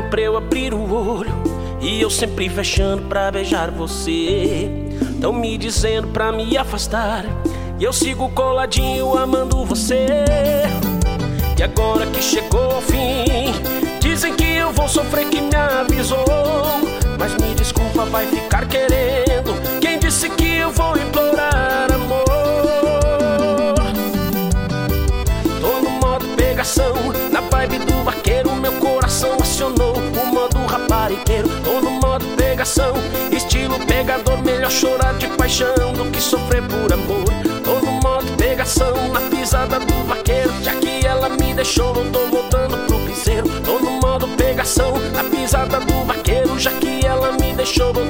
pra eu abrir o olho e eu sempre fechando pra beijar você. Tão me dizendo pra me afastar e eu sigo coladinho amando você. E agora que chegou ao fim, dizem que eu vou sofrer, que me avisou. Mas me desculpa, vai ficar querendo quem disse que eu vou implorar amor. Tô no modo pegação, na vibe do vaqueiro, meu coração acionou o modo raparigueiro. Tô no modo pegação, estilo pegador, melhor chorar de paixão do que sofrer por amor. Tô no modo pegação, na pisada do vaqueiro, já que ela me deixou, não tô voltando pro piseiro. Tô no modo pegação, na pisada do vaqueiro, já que ela me deixou,